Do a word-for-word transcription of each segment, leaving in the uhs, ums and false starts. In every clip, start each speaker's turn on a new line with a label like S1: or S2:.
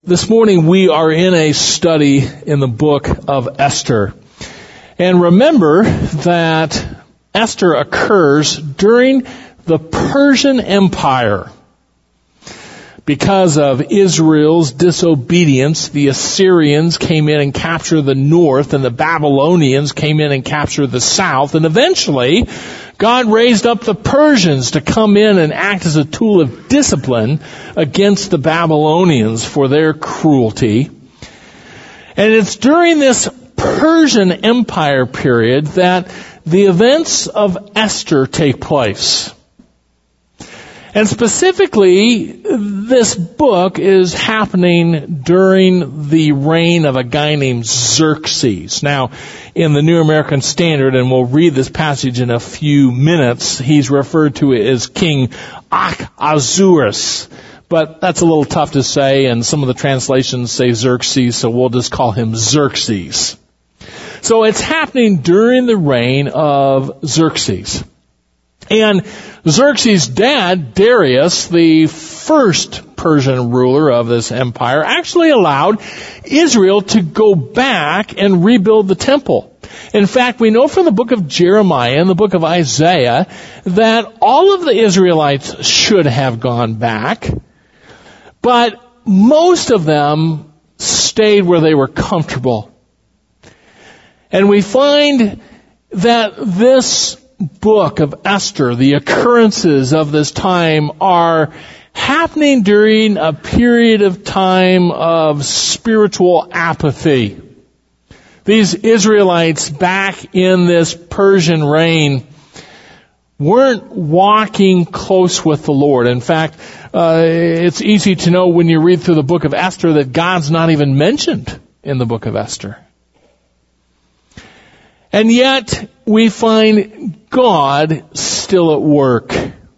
S1: This morning we are in a study in the book of Esther. And remember that Esther occurs during the Persian Empire. Because of Israel's disobedience, the Assyrians came in and captured the north, and the Babylonians came in and captured the south, and eventually God raised up the Persians to come in and act as a tool of discipline against the Babylonians for their cruelty. And it's during this Persian Empire period that the events of Esther take place. And specifically, this book is happening during the reign of a guy named Xerxes. Now, in the New American Standard, and we'll read this passage in a few minutes, he's referred to as King Ahasuerus. But that's a little tough to say, and some of the translations say Xerxes, so we'll just call him Xerxes. So it's happening during the reign of Xerxes. And Xerxes' dad, Darius, the first Persian ruler of this empire, actually allowed Israel to go back and rebuild the temple. In fact, we know from the book of Jeremiah and the book of Isaiah that all of the Israelites should have gone back, but most of them stayed where they were comfortable. And we find that this book of Esther, the occurrences of this time, are happening during a period of time of spiritual apathy. These Israelites back in this Persian reign weren't walking close with the Lord. In fact, uh, it's easy to know when you read through the book of Esther that God's not even mentioned in the book of Esther. And yet, we find God still at work.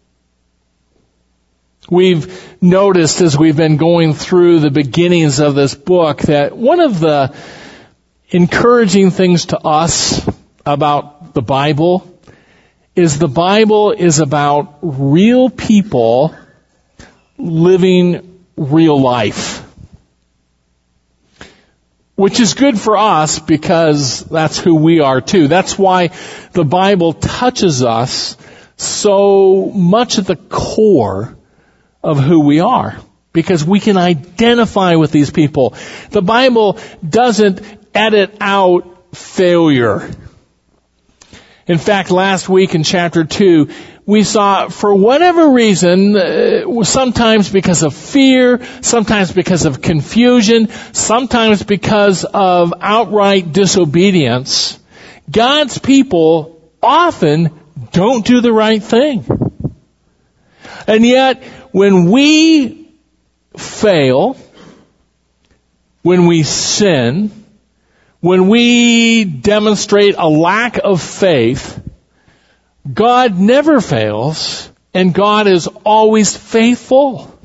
S1: We've noticed as we've been going through the beginnings of this book that one of the encouraging things to us about the Bible is the Bible is about real people living real life. Which is good for us because that's who we are too. That's why the Bible touches us so much at the core of who we are. Because we can identify with these people. The Bible doesn't edit out failure. In fact, last week in chapter two, we saw, for whatever reason, uh, sometimes because of fear, sometimes because of confusion, sometimes because of outright disobedience, God's people often don't do the right thing. And yet, when we fail, when we sin, when we demonstrate a lack of faith, God never fails, and God is always faithful.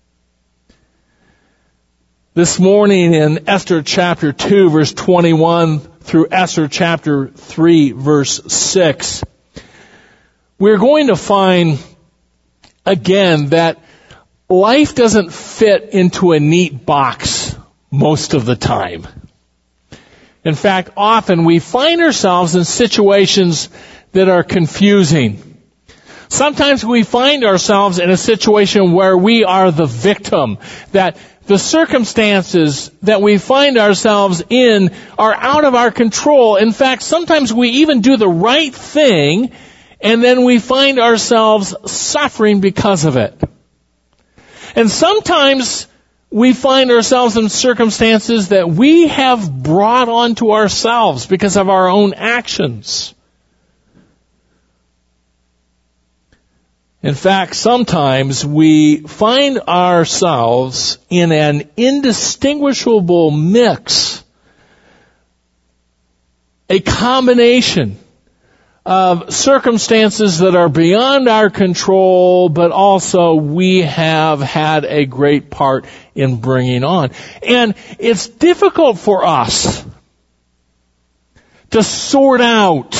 S1: This morning in Esther chapter two, verse twenty-one, through Esther chapter three, verse six, we're going to find again that life doesn't fit into a neat box most of the time. In fact, often we find ourselves in situations that are confusing. Sometimes we find ourselves in a situation where we are the victim, that the circumstances that we find ourselves in are out of our control. In fact, sometimes we even do the right thing, and then we find ourselves suffering because of it. And sometimes we find ourselves in circumstances that we have brought onto ourselves because of our own actions. In fact, sometimes we find ourselves in an indistinguishable mix, a combination of circumstances that are beyond our control, but also we have had a great part in bringing on. And it's difficult for us to sort out.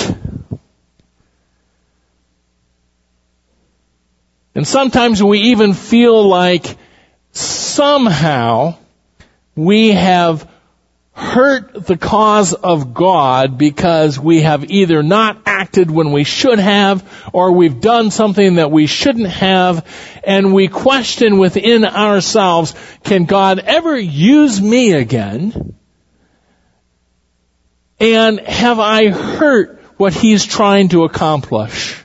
S1: And sometimes we even feel like somehow we have hurt the cause of God because we have either not acted when we should have, or we've done something that we shouldn't have, and we question within ourselves, can God ever use me again? And have I hurt what He's trying to accomplish?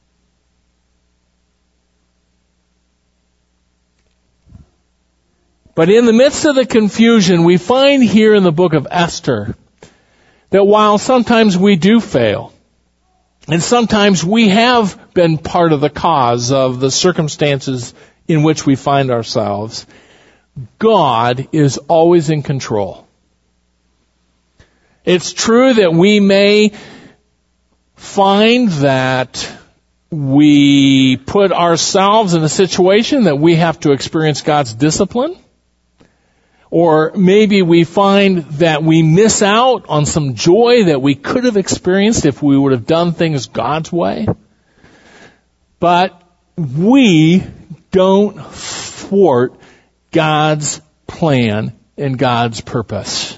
S1: But in the midst of the confusion, we find here in the book of Esther that while sometimes we do fail, and sometimes we have been part of the cause of the circumstances in which we find ourselves, God is always in control. It's true that we may find that we put ourselves in a situation that we have to experience God's discipline. Or maybe we find that we miss out on some joy that we could have experienced if we would have done things God's way. But we don't thwart God's plan and God's purpose.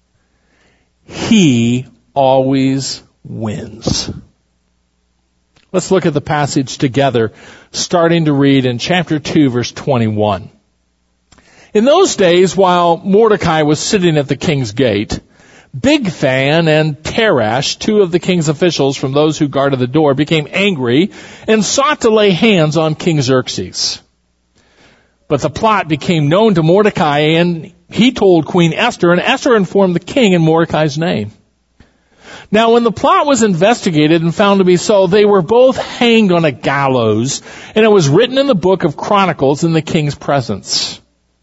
S1: He always wins. Let's look at the passage together, starting to read in chapter two, verse twenty-one. In those days, while Mordecai was sitting at the king's gate, Bigthan and Teresh, two of the king's officials from those who guarded the door, became angry and sought to lay hands on King Xerxes. But the plot became known to Mordecai, and he told Queen Esther, and Esther informed the king in Mordecai's name. Now, when the plot was investigated and found to be so, they were both hanged on a gallows, and it was written in the book of Chronicles in the king's presence.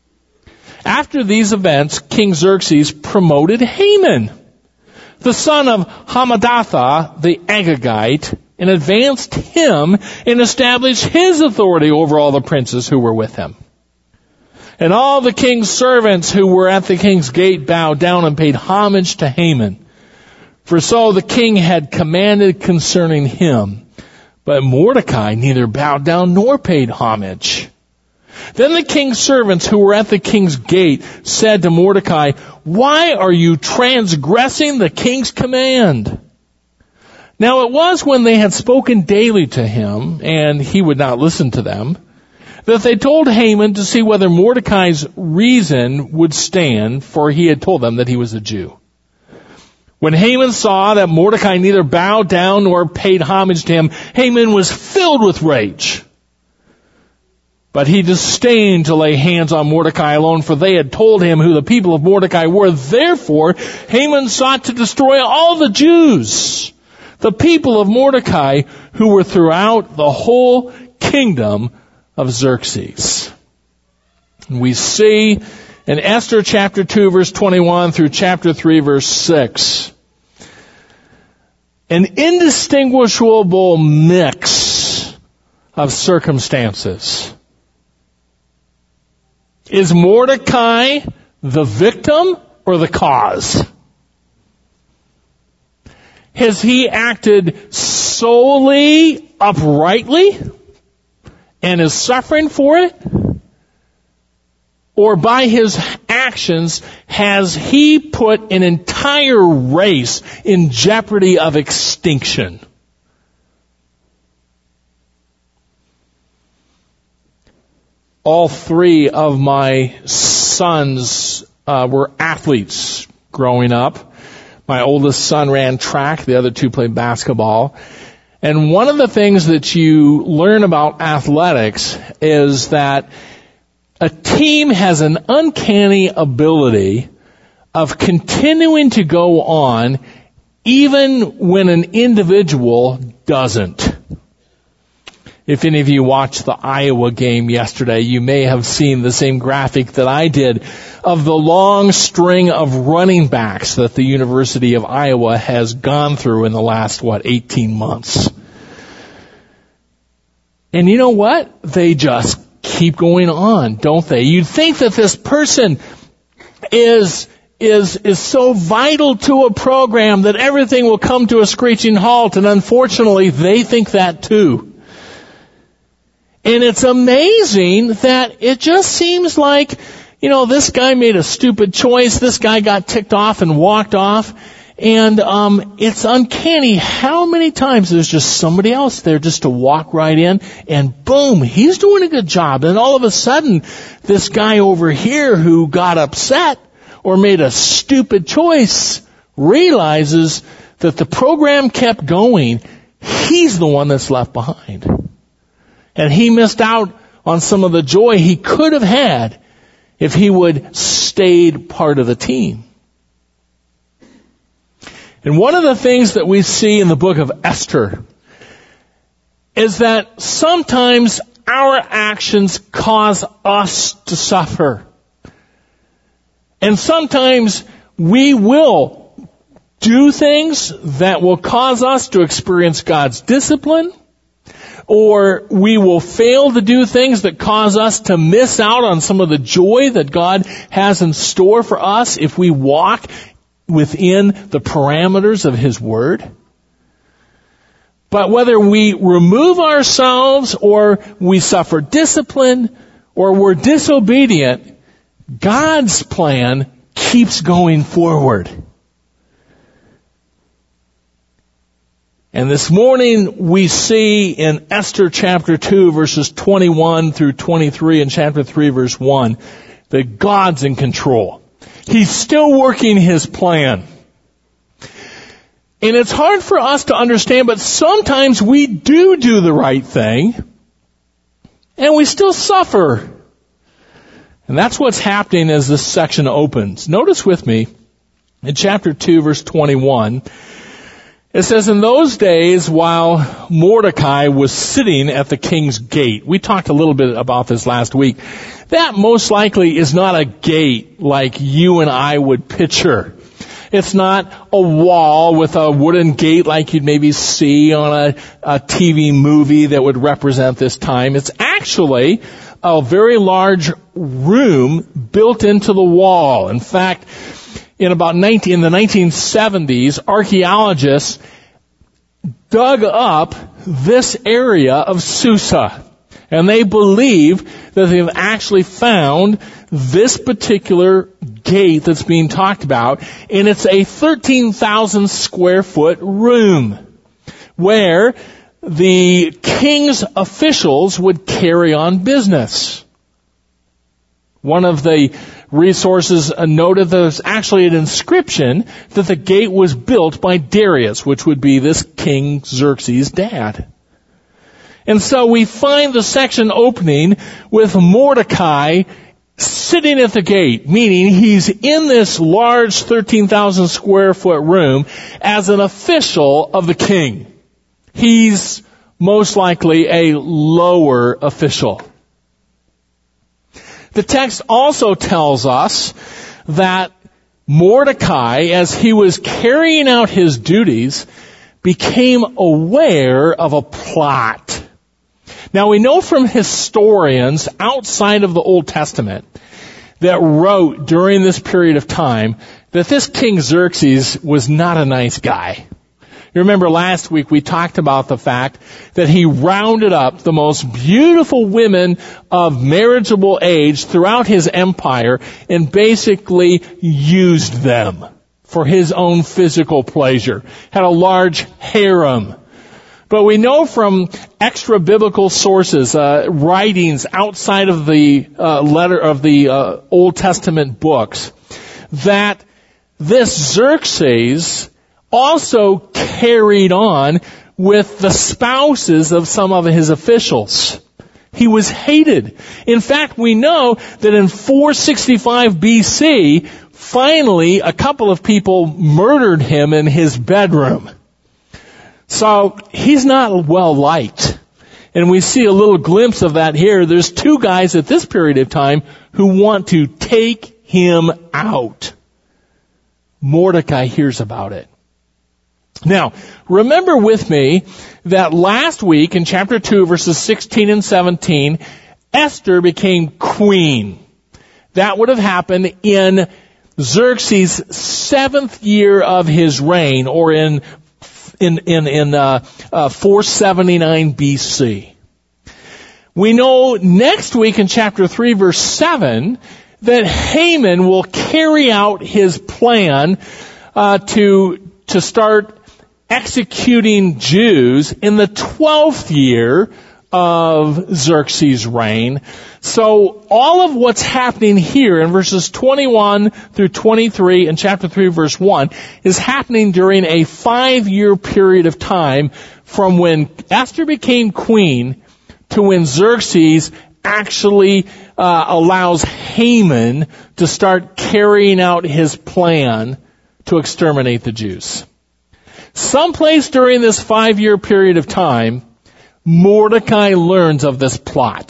S1: After these events, King Xerxes promoted Haman, the son of Hammedatha, the Agagite, and advanced him and established his authority over all the princes who were with him. And all the king's servants who were at the king's gate bowed down and paid homage to Haman. For so the king had commanded concerning him. But Mordecai neither bowed down nor paid homage. Then the king's servants who were at the king's gate said to Mordecai, "Why are you transgressing the king's command?" Now it was when they had spoken daily to him, and he would not listen to them, that they told Haman to see whether Mordecai's reason would stand, for he had told them that he was a Jew. When Haman saw that Mordecai neither bowed down nor paid homage to him, Haman was filled with rage. But he disdained to lay hands on Mordecai alone, for they had told him who the people of Mordecai were. Therefore, Haman sought to destroy all the Jews, the people of Mordecai, who were throughout the whole kingdom of Xerxes. We see in Esther chapter two, verse twenty-one through chapter three, verse six, an indistinguishable mix of circumstances. Is Mordecai the victim or the cause? Has he acted solely uprightly and is suffering for it? Or by his actions, has he put an entire race in jeopardy of extinction? All three of my sons uh, were athletes growing up. My oldest son ran track. The other two played basketball. And one of the things that you learn about athletics is that a team has an uncanny ability of continuing to go on even when an individual doesn't. If any of you watched the Iowa game yesterday, you may have seen the same graphic that I did of the long string of running backs that the University of Iowa has gone through in the last, what, eighteen months. And you know what? They just keep going on, don't they? You'd think that this person is is is so vital to a program that everything will come to a screeching halt, and unfortunately, they think that too. And it's amazing that it just seems like you know, this guy made a stupid choice. This guy got ticked off and walked off. And um it's uncanny how many times there's just somebody else there just to walk right in, and boom, he's doing a good job. And all of a sudden, this guy over here who got upset or made a stupid choice realizes that the program kept going. He's the one that's left behind. And he missed out on some of the joy he could have had if he would stayed part of the team. And one of the things that we see in the book of Esther is that sometimes our actions cause us to suffer. And sometimes we will do things that will cause us to experience God's discipline, or we will fail to do things that cause us to miss out on some of the joy that God has in store for us if we walk within the parameters of His Word. But whether we remove ourselves or we suffer discipline or we're disobedient, God's plan keeps going forward. And this morning we see in Esther chapter two verses twenty-one through twenty-three and chapter three verse one that God's in control. He's still working His plan. And it's hard for us to understand, but sometimes we do do the right thing, and we still suffer. And that's what's happening as this section opens. Notice with me, in chapter two, verse twenty-one, it says, in those days, while Mordecai was sitting at the king's gate. We talked a little bit about this last week. That most likely is not a gate like you and I would picture. It's not a wall with a wooden gate like you'd maybe see on a, a T V movie that would represent this time. It's actually a very large room built into the wall. In fact, in about nineteen, in the nineteen seventies, archaeologists dug up this area of Susa. And they believe that they've actually found this particular gate that's being talked about, and it's a thirteen thousand square foot room where the king's officials would carry on business. One of the resources noted that there's actually an inscription that the gate was built by Darius, which would be this King Xerxes' dad. And so we find the section opening with Mordecai sitting at the gate, meaning he's in this large thirteen thousand square foot room as an official of the king. He's most likely a lower official. The text also tells us that Mordecai, as he was carrying out his duties, became aware of a plot. Now we know from historians outside of the Old Testament that wrote during this period of time that this King Xerxes was not a nice guy. You remember last week we talked about the fact that he rounded up the most beautiful women of marriageable age throughout his empire and basically used them for his own physical pleasure. Had a large harem. But we know from extra biblical sources, uh, writings outside of the uh, letter of the uh, Old Testament books, that this Xerxes also carried on with the spouses of some of his officials. He was hated. In fact, we know that in four sixty-five B C, finally a couple of people murdered him in his bedroom. So he's not well liked. And we see a little glimpse of that here. There's two guys at this period of time who want to take him out. Mordecai hears about it. Now, remember with me that last week in chapter two, verses sixteen and seventeen, Esther became queen. That would have happened in Xerxes' seventh year of his reign, or in in in, in uh, uh, four seventy-nine B C. We know next week in chapter three, verse seven, that Haman will carry out his plan uh, to to start executing Jews in the twelfth year of Xerxes' reign. So all of what's happening here in verses twenty-one through twenty-three and chapter three verse one is happening during a five-year period of time from when Esther became queen to when Xerxes actually uh, allows Haman to start carrying out his plan to exterminate the Jews. Someplace during this five-year period of time, Mordecai learns of this plot.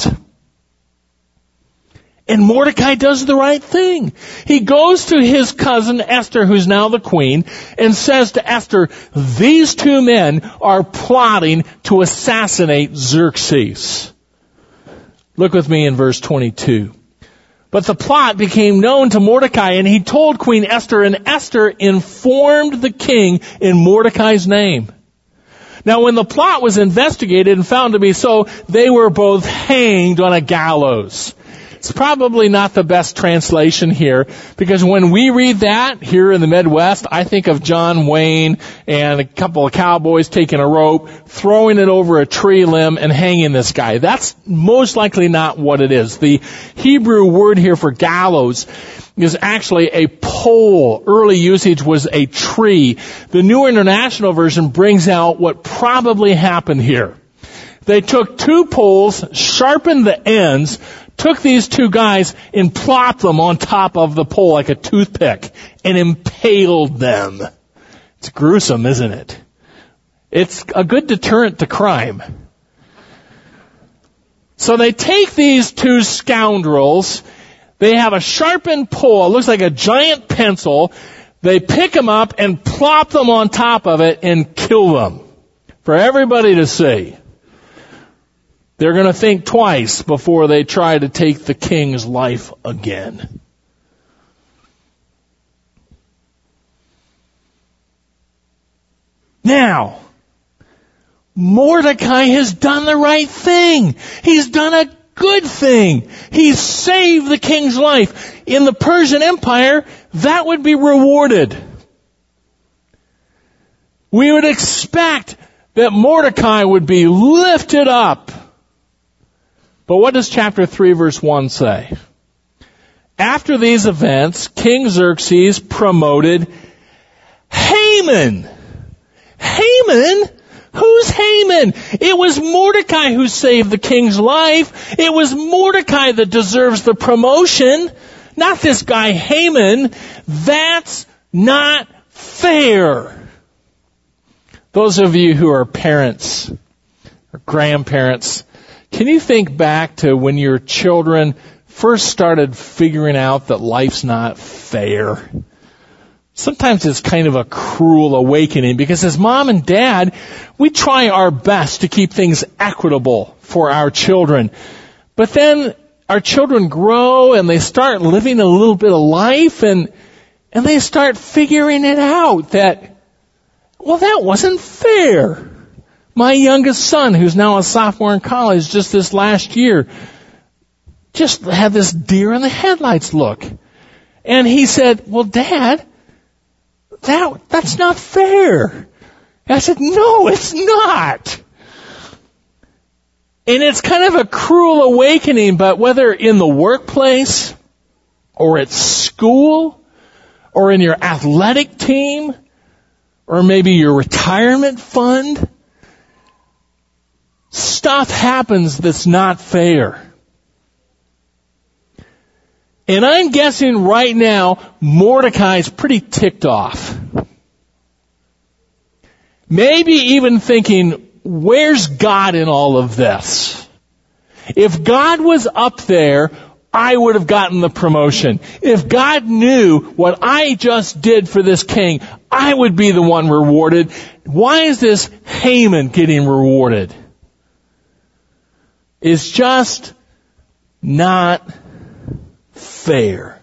S1: And Mordecai does the right thing. He goes to his cousin Esther, who's now the queen, and says to Esther, these two men are plotting to assassinate Xerxes. Look with me in verse twenty-two. But the plot became known to Mordecai, and he told Queen Esther, and Esther informed the king in Mordecai's name. Now when the plot was investigated and found to be so, they were both hanged on a gallows. It's probably not the best translation here, because when we read that here in the Midwest, I think of John Wayne and a couple of cowboys taking a rope, throwing it over a tree limb and hanging this guy. That's most likely not what it is. The Hebrew word here for gallows is actually a pole. Early usage was a tree. The New International Version brings out what probably happened here. They took two poles, sharpened the ends, took these two guys and plopped them on top of the pole like a toothpick and impaled them. It's gruesome, isn't it? It's a good deterrent to crime. So they take these two scoundrels. They have a sharpened pole. It looks like a giant pencil. They pick them up and plop them on top of it and kill them for everybody to see. They're going to think twice before they try to take the king's life again. Now, Mordecai has done the right thing. He's done a good thing. He's saved the king's life. In the Persian Empire, that would be rewarded. We would expect that Mordecai would be lifted up. But what does chapter three verse one say? After these events, King Xerxes promoted Haman. Haman? Who's Haman? It was Mordecai who saved the king's life. It was Mordecai that deserves the promotion, not this guy Haman. That's not fair. Those of you who are parents or grandparents, can you think back to when your children first started figuring out that life's not fair? Sometimes it's kind of a cruel awakening because as mom and dad, we try our best to keep things equitable for our children. But then our children grow and they start living a little bit of life and, and they start figuring it out that, well, that wasn't fair. My youngest son, who's now a sophomore in college, just this last year, just had this deer in the headlights look. And he said, well, Dad, that that's not fair. And I said, no, it's not. And it's kind of a cruel awakening, but whether in the workplace or at school or in your athletic team or maybe your retirement fund, stuff happens that's not fair. And I'm guessing right now, Mordecai's pretty ticked off. Maybe even thinking, where's God in all of this? If God was up there, I would have gotten the promotion. If God knew what I just did for this king, I would be the one rewarded. Why is this Haman getting rewarded? It's just not fair.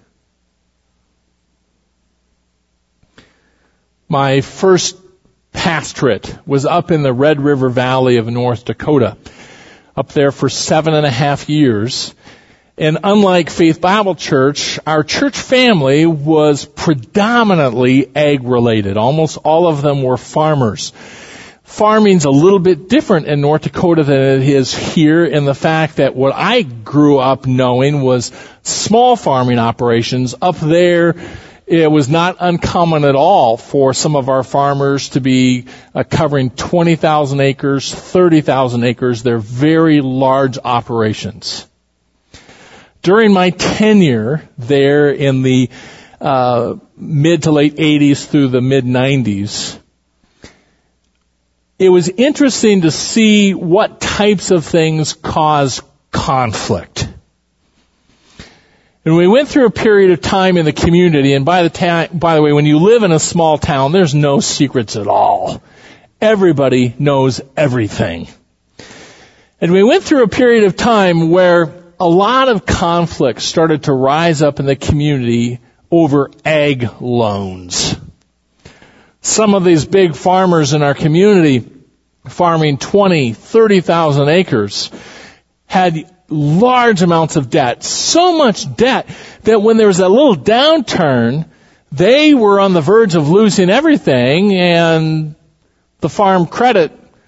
S1: My first pastorate was up in the Red River Valley of North Dakota, up there for seven and a half years. And unlike Faith Bible Church, our church family was predominantly ag-related. Almost all of them were farmers. Farming's a little bit different in North Dakota than it is here in the fact that what I grew up knowing was small farming operations. Up there, it was not uncommon at all for some of our farmers to be uh, covering twenty thousand acres, thirty thousand acres. They're very large operations. During my tenure there in the uh, mid to late eighties through the mid nineties, it was interesting to see what types of things cause conflict. And we went through a period of time in the community, and by the ta- by the way, when you live in a small town, there's no secrets at all. Everybody knows everything. And we went through a period of time where a lot of conflict started to rise up in the community over ag loans. Some of these big farmers in our community, farming twenty, thirty thousand acres, had large amounts of debt. So much debt that when there was a little downturn, they were on the verge of losing everything, and the Farm Credit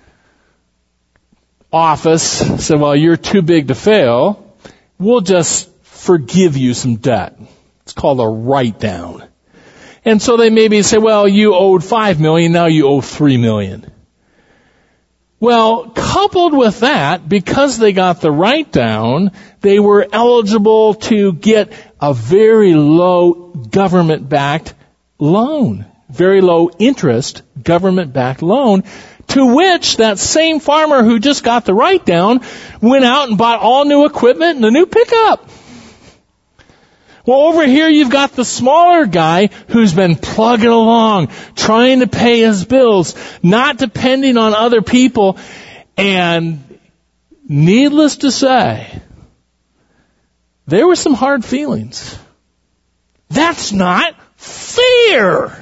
S1: Office said, well, you're too big to fail. We'll just forgive you some debt. It's called a write-down. And so they maybe say, well, you owed five million dollars, now you owe three million dollars. Well, coupled with that, because they got the write-down, they were eligible to get a very low government-backed loan. Very low interest government-backed loan, to which that same farmer who just got the write-down went out and bought all new equipment and a new pickup. Well, over here you've got the smaller guy who's been plugging along, trying to pay his bills, not depending on other people. And needless to say, there were some hard feelings. That's not fair.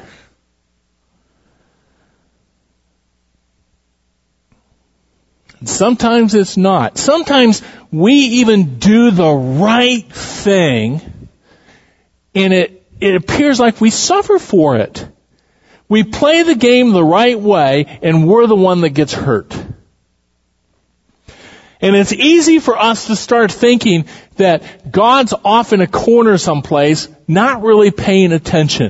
S1: Sometimes it's not. Sometimes we even do the right thing, and it, it appears like we suffer for it. We play the game the right way, and we're the one that gets hurt. And it's easy for us to start thinking that God's off in a corner someplace, not really paying attention.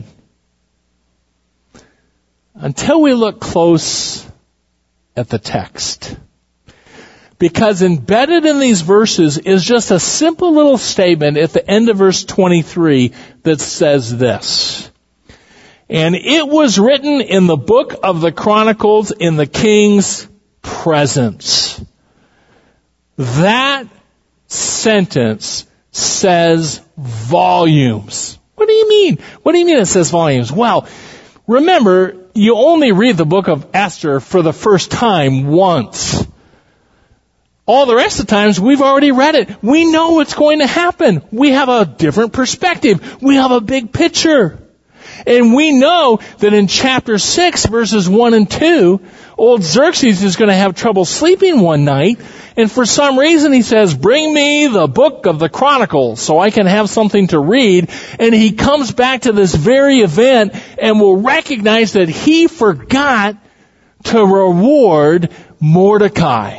S1: Until we look close at the text. Because embedded in these verses is just a simple little statement at the end of verse twenty-three that says this. And it was written in the book of the Chronicles in the king's presence. That sentence says volumes. What do you mean? What do you mean it says volumes? Well, remember, you only read the book of Esther for the first time once. All the rest of the times, we've already read it. We know what's going to happen. We have a different perspective. We have a big picture. And we know that in chapter six, verses one and two, old Xerxes is going to have trouble sleeping one night. And for some reason, he says, bring me the book of the Chronicles so I can have something to read. And he comes back to this very event and will recognize that he forgot to reward Mordecai.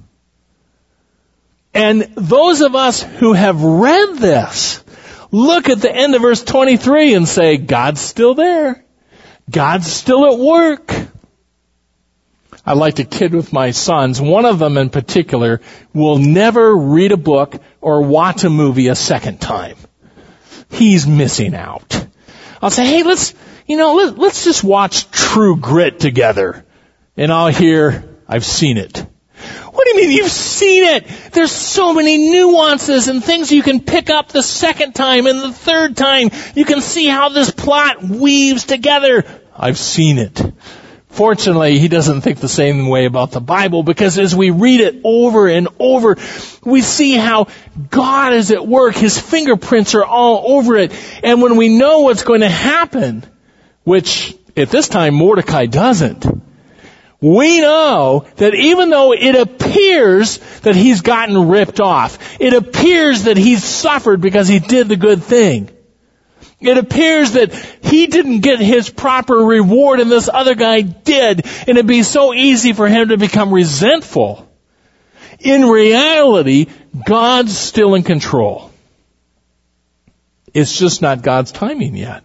S1: And those of us who have read this look at the end of verse twenty-three and say, God's still there. God's still at work. I like to kid with my sons. One of them in particular will never read a book or watch a movie a second time. He's missing out. I'll say, hey, let's, you know, let, let's just watch True Grit together. And I'll hear, I've seen it. What do you mean you've seen it? There's so many nuances and things you can pick up the second time and the third time. You can see how this plot weaves together. I've seen it. Fortunately, he doesn't think the same way about the Bible, because as we read it over and over, we see how God is at work. His fingerprints are all over it. And when we know what's going to happen, which at this time Mordecai doesn't, we know that even though it appears that he's gotten ripped off, it appears that he's suffered because he did the good thing, it appears that he didn't get his proper reward and this other guy did, and it'd be so easy for him to become resentful. In reality, God's still in control. It's just not God's timing yet.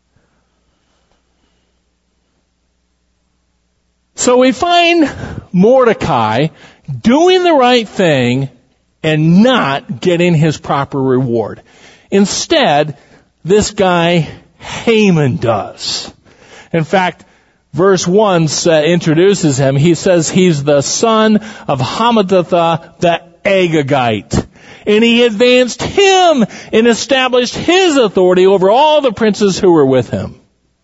S1: So we find Mordecai doing the right thing and not getting his proper reward. Instead, this guy Haman does. In fact, verse one uh, introduces him. He says he's the son of Hammedatha the Agagite. And he advanced him and established his authority over all the princes who were with him.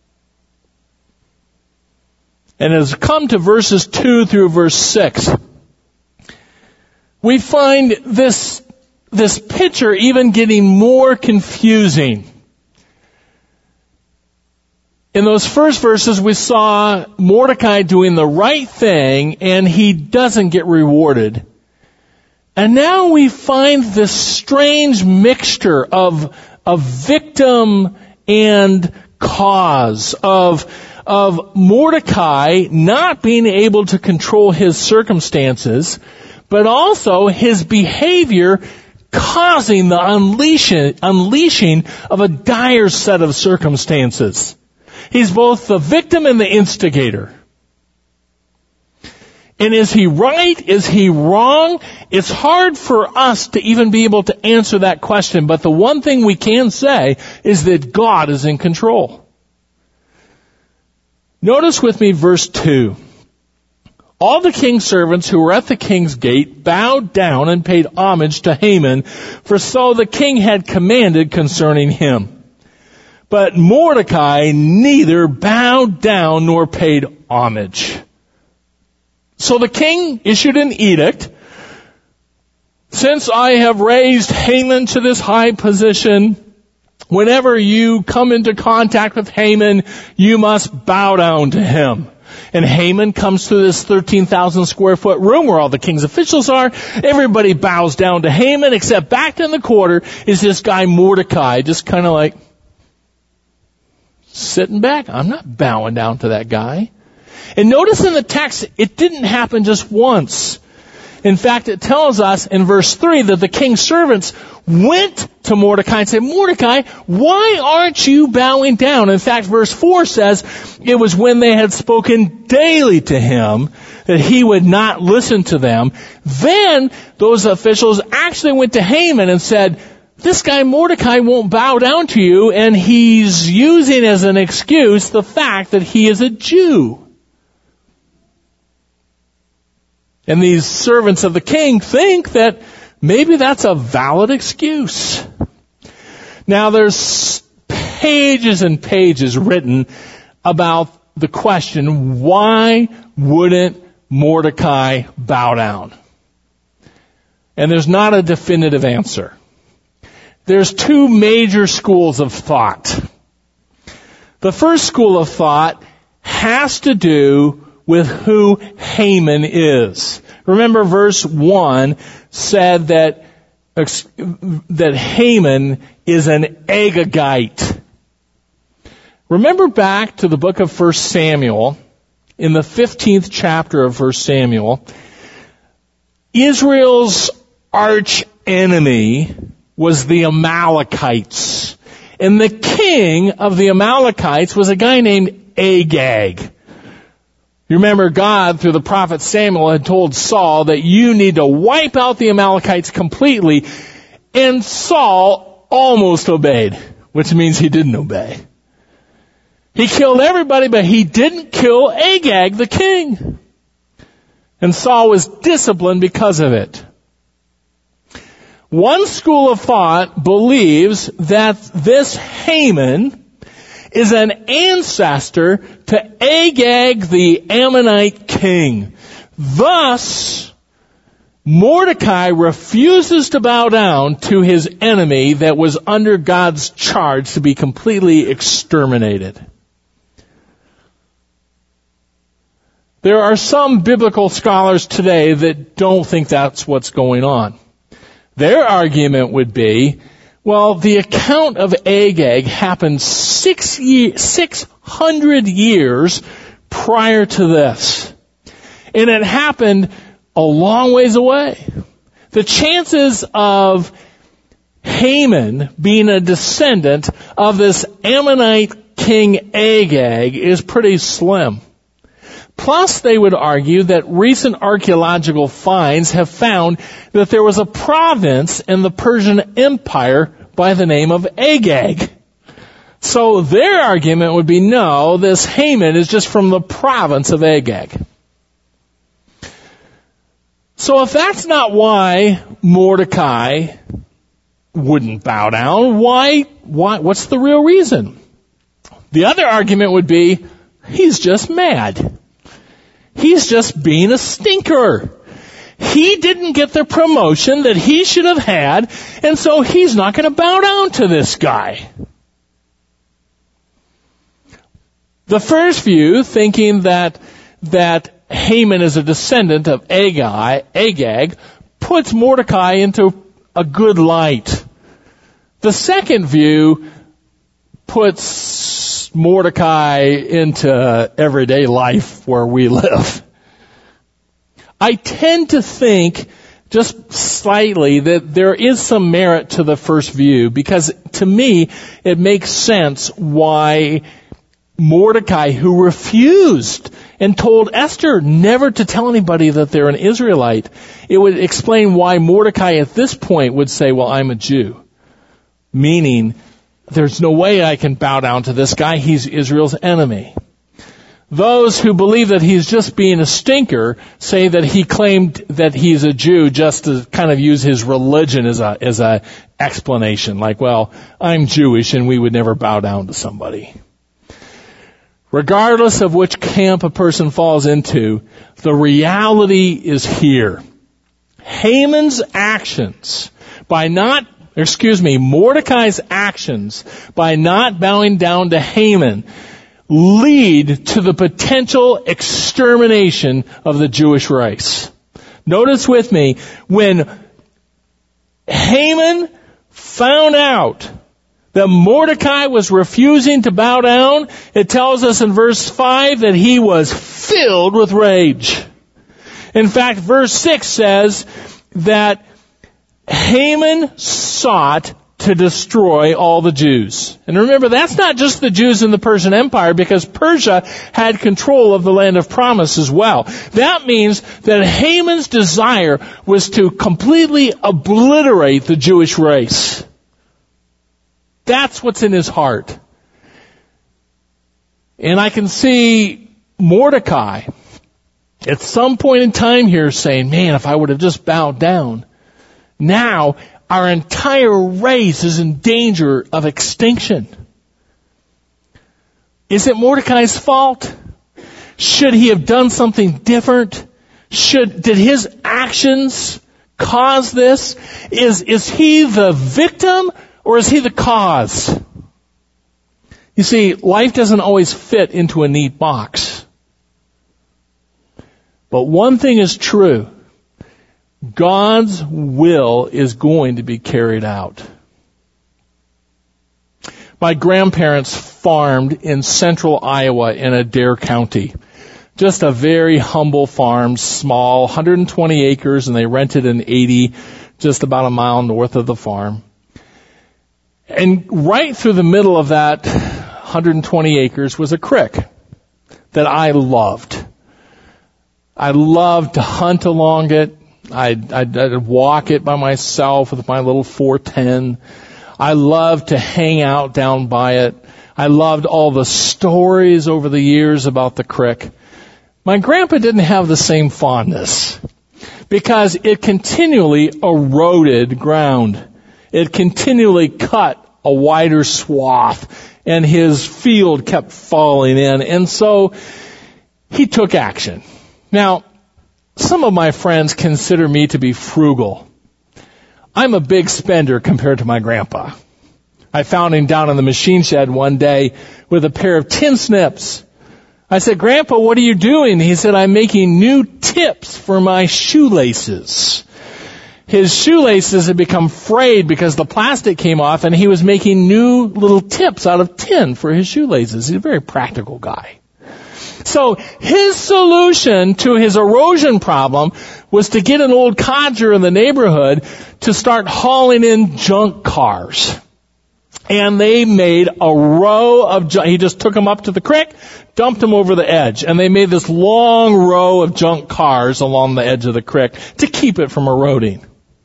S1: And as come to verses two through verse six, we find this, this picture even getting more confusing. In those first verses, we saw Mordecai doing the right thing, and he doesn't get rewarded. And now we find this strange mixture of, of victim and cause, of, of Mordecai not being able to control his circumstances, but also his behavior causing the unleashing, unleashing of a dire set of circumstances. He's both the victim and the instigator. And is he right? Is he wrong? It's hard for us to even be able to answer that question, but the one thing we can say is that God is in control. Notice with me verse two. All the king's servants who were at the king's gate bowed down and paid homage to Haman, for so the king had commanded concerning him. But Mordecai neither bowed down nor paid homage. So the king issued an edict. Since I have raised Haman to this high position, whenever you come into contact with Haman, you must bow down to him. And Haman comes to this thirteen thousand square foot room where all the king's officials are. Everybody bows down to Haman, except back in the corner is this guy Mordecai, just kind of like sitting back. I'm not bowing down to that guy. And notice in the text, it didn't happen just once. In fact, it tells us in verse three that the king's servants went to Mordecai and said, Mordecai, why aren't you bowing down? In fact, verse four says it was when they had spoken daily to him that he would not listen to them. Then those officials actually went to Haman and said, this guy Mordecai won't bow down to you, and he's using as an excuse the fact that he is a Jew. And these servants of the king think that maybe that's a valid excuse. Now there's pages and pages written about the question, why wouldn't Mordecai bow down? And there's not a definitive answer. There's two major schools of thought. The first school of thought has to do with who Haman is. Remember verse one said that, that Haman is an Agagite. Remember back to the book of First Samuel, in the fifteenth chapter of First Samuel, Israel's arch enemy was the Amalekites. And the king of the Amalekites was a guy named Agag. You remember God, through the prophet Samuel, had told Saul that you need to wipe out the Amalekites completely. And Saul almost obeyed, which means he didn't obey. He killed everybody, but he didn't kill Agag, the king. And Saul was disciplined because of it. One school of thought believes that this Haman is an ancestor to Agag, the Ammonite king. Thus, Mordecai refuses to bow down to his enemy that was under God's charge to be completely exterminated. There are some biblical scholars today that don't think that's what's going on. Their argument would be, well, the account of Agag happened six ye- six hundred years prior to this. And it happened a long ways away. The chances of Haman being a descendant of this Ammonite king Agag is pretty slim. Plus, they would argue that recent archaeological finds have found that there was a province in the Persian Empire by the name of Agag. So their argument would be, no, this Haman is just from the province of Agag. So if that's not why Mordecai wouldn't bow down, why, why, what's the real reason? The other argument would be, he's just mad. He's just being a stinker. He didn't get the promotion that he should have had, and so he's not going to bow down to this guy. The first view, thinking that that Haman is a descendant of Agag, Agag, puts Mordecai into a good light. The second view puts Mordecai into everyday life where we live. I tend to think just slightly that there is some merit to the first view, because to me it makes sense why Mordecai, who refused and told Esther never to tell anybody that they're an Israelite, it would explain why Mordecai at this point would say, well, I'm a Jew. Meaning, there's no way I can bow down to this guy. He's Israel's enemy. Those who believe that he's just being a stinker say that he claimed that he's a Jew just to kind of use his religion as a, as a explanation. Like, well, I'm Jewish and we would never bow down to somebody. Regardless of which camp a person falls into, the reality is here. Haman's actions by not, excuse me, Mordecai's actions by not bowing down to Haman lead to the potential extermination of the Jewish race. Notice with me, when Haman found out that Mordecai was refusing to bow down, it tells us in verse five that he was filled with rage. In fact, verse six says that Haman sought to destroy all the Jews. And remember, that's not just the Jews in the Persian Empire, because Persia had control of the land of promise as well. That means that Haman's desire was to completely obliterate the Jewish race. That's what's in his heart. And I can see Mordecai at some point in time here saying, man, if I would have just bowed down. Now, our entire race is in danger of extinction. Is it Mordecai's fault? Should he have done something different? Should, did his actions cause this? Is, is he the victim or is he the cause? You see, life doesn't always fit into a neat box. But one thing is true. God's will is going to be carried out. My grandparents farmed in central Iowa in Adair County. Just a very humble farm, small, one hundred twenty acres, and they rented an eighty just about a mile north of the farm. And right through the middle of that one hundred twenty acres was a creek that I loved. I loved to hunt along it. I'd, I'd, I'd walk it by myself with my little four ten. I loved to hang out down by it. I loved all the stories over the years about the creek. My grandpa didn't have the same fondness because it continually eroded ground. It continually cut a wider swath, and his field kept falling in. And so he took action. Now, some of my friends consider me to be frugal. I'm a big spender compared to my grandpa. I found him down in the machine shed one day with a pair of tin snips. I said, Grandpa, what are you doing? He said, I'm making new tips for my shoelaces. His shoelaces had become frayed because the plastic came off, and he was making new little tips out of tin for his shoelaces. He's a very practical guy. So his solution to his erosion problem was to get an old codger in the neighborhood to start hauling in junk cars. And they made a row of junk. He just took them up to the creek, dumped them over the edge, and they made this long row of junk cars along the edge of the creek to keep it from eroding.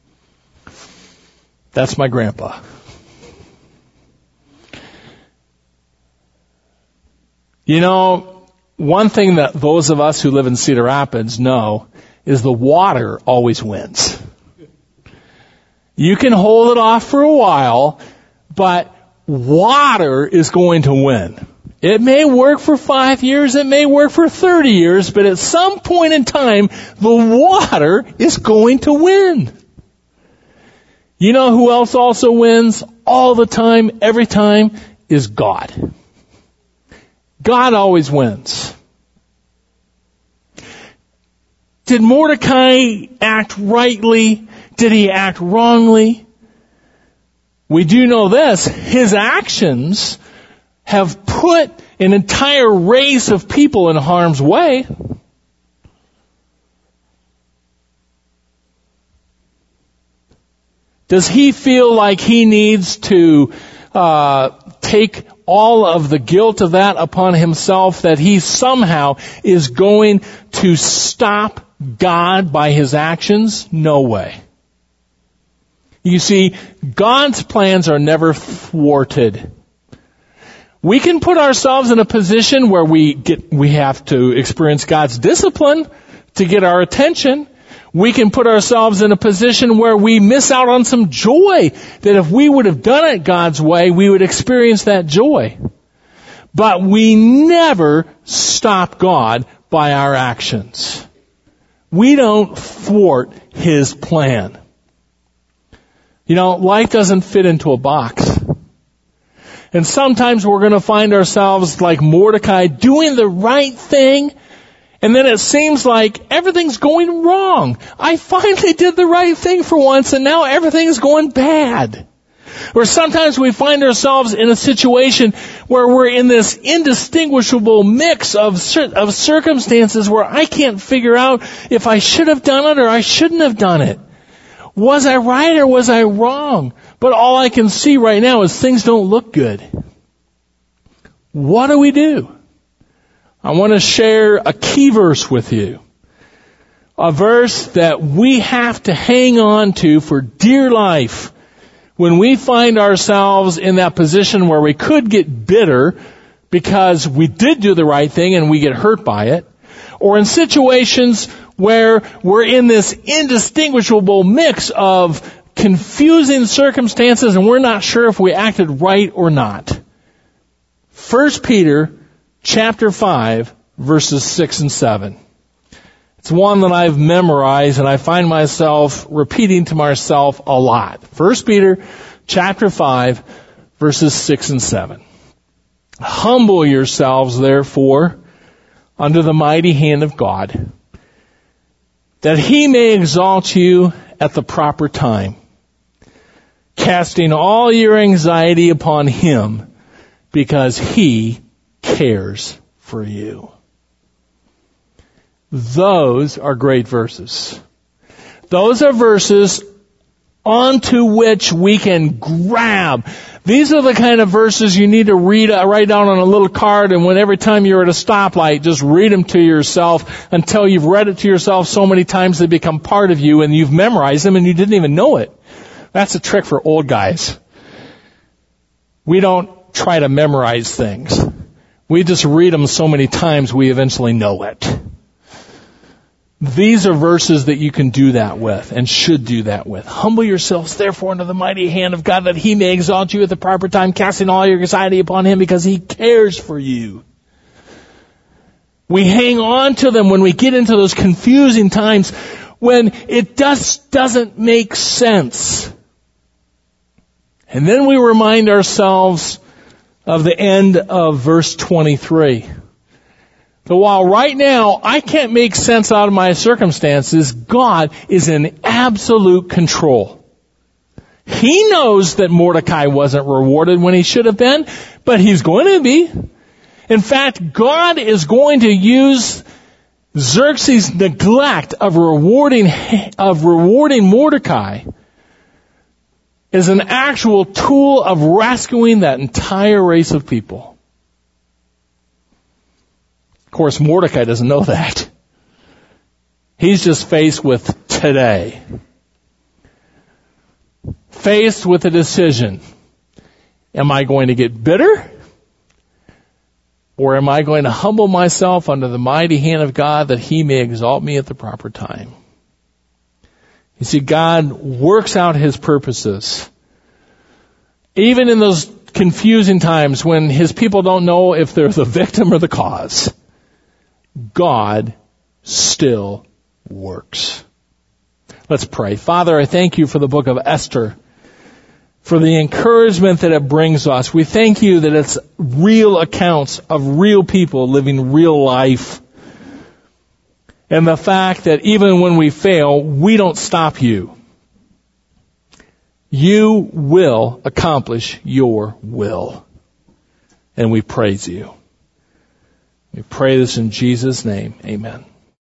S1: That's my grandpa. You know, one thing that those of us who live in Cedar Rapids know is the water always wins. You can hold it off for a while, but water is going to win. It may work for five years, it may work for thirty years, but at some point in time, the water is going to win. You know who else also wins all the time, every time, is God. God always wins. Did Mordecai act rightly? Did he act wrongly? We do know this. His actions have put an entire race of people in harm's way. Does he feel like he needs to uh take all of the guilt of that upon himself, that he somehow is going to stop God by his actions? No way. You see, God's plans are never thwarted. We can put ourselves in a position where we get, we have to experience God's discipline to get our attention. We can put ourselves in a position where we miss out on some joy, that if we would have done it God's way, we would experience that joy. But we never stop God by our actions. We don't thwart His plan. You know, life doesn't fit into a box. And sometimes we're going to find ourselves like Mordecai doing the right thing, and then it seems like everything's going wrong. I finally did the right thing for once, and now everything's going bad. Or sometimes we find ourselves in a situation where we're in this indistinguishable mix of of circumstances where I can't figure out if I should have done it or I shouldn't have done it. Was I right or was I wrong? But all I can see right now is things don't look good. What do we do? I want to share a key verse with you. A verse that we have to hang on to for dear life when we find ourselves in that position where we could get bitter because we did do the right thing and we get hurt by it, or in situations where we're in this indistinguishable mix of confusing circumstances and we're not sure if we acted right or not. First Peter chapter five, verses six and seven. It's one that I've memorized and I find myself repeating to myself a lot. First Peter chapter five, verses six and seven. Humble yourselves, therefore, under the mighty hand of God, that He may exalt you at the proper time, casting all your anxiety upon Him, because He cares for you. Those are great verses. Those are verses onto which we can grab. These are the kind of verses you need to read, uh, write down on a little card, and when every time you're at a stoplight, just read them to yourself until you've read it to yourself so many times they become part of you and you've memorized them and you didn't even know it. That's a trick for old guys. We don't try to memorize things. We just read them so many times we eventually know it. These are verses that you can do that with and should do that with. Humble yourselves, therefore, under the mighty hand of God, that He may exalt you at the proper time, casting all your anxiety upon Him, because He cares for you. We hang on to them when we get into those confusing times when it just doesn't make sense. And then we remind ourselves of the end of verse twenty-three. So while right now I can't make sense out of my circumstances, God is in absolute control. He knows that Mordecai wasn't rewarded when he should have been, but he's going to be. In fact, God is going to use Xerxes' neglect of rewarding, of rewarding Mordecai as an actual tool of rescuing that entire race of people. Of course, Mordecai doesn't know that. He's just faced with today. Faced with a decision. Am I going to get bitter? Or am I going to humble myself under the mighty hand of God that He may exalt me at the proper time? You see, God works out His purposes. Even in those confusing times when His people don't know if they're the victim or the cause, God still works. Let's pray. Father, I thank You for the book of Esther, for the encouragement that it brings us. We thank You that it's real accounts of real people living real life. And the fact that even when we fail, we don't stop You. You will accomplish Your will. And we praise You. We pray this in Jesus' name. Amen.